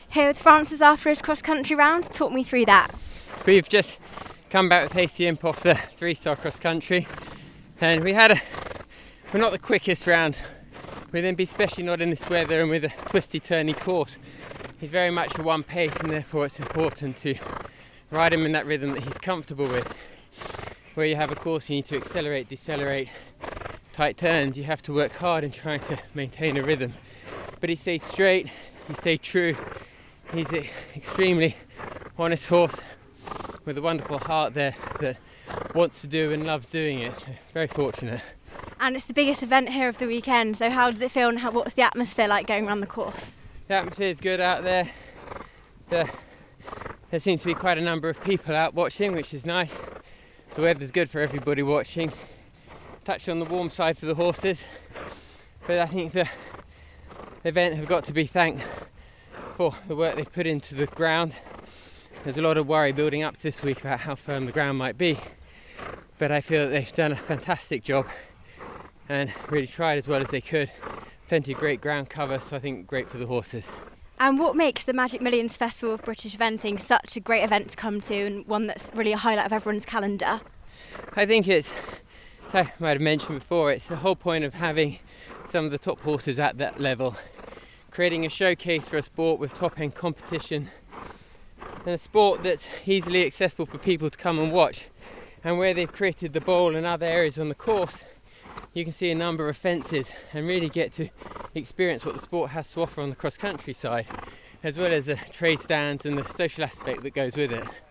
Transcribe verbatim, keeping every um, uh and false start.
here with Francis after his cross-country round. Talk me through that. We've just come back with hasty imp off the three-star cross-country, and we had a, we're not the quickest round, with him, especially not in this weather and with a twisty, turny course. He's very much a one pace, and therefore it's important to ride him in that rhythm that he's comfortable with. Where you have a course you need to accelerate, decelerate, tight turns, you have to work hard in trying to maintain a rhythm. But he stayed straight, he stayed true. He's an extremely honest horse with a wonderful heart there that wants to do and loves doing it. Very fortunate. And it's the biggest event here of the weekend, so how does it feel and how, what's the atmosphere like going around the course? The atmosphere is good out there. The, there seems to be quite a number of people out watching, which is nice. The weather's good for everybody watching. Touched on the warm side for the horses, but I think the event have got to be thanked for the work they've put into the ground. There's a lot of worry building up this week about how firm the ground might be, but I feel that they've done a fantastic job and really tried as well as they could. Plenty of great ground cover, so I think great for the horses. And what makes the Magic Millions Festival of British Eventing such a great event to come to, and one that's really a highlight of everyone's calendar? I think it's, as I might have mentioned before, it's the whole point of having some of the top horses at that level, creating a showcase for a sport with top-end competition, and a sport that's easily accessible for people to come and watch. And where they've created the bowl and other areas on the course, you can see a number of fences and really get to experience what the sport has to offer on the cross-country side, as well as the trade stands and the social aspect that goes with it.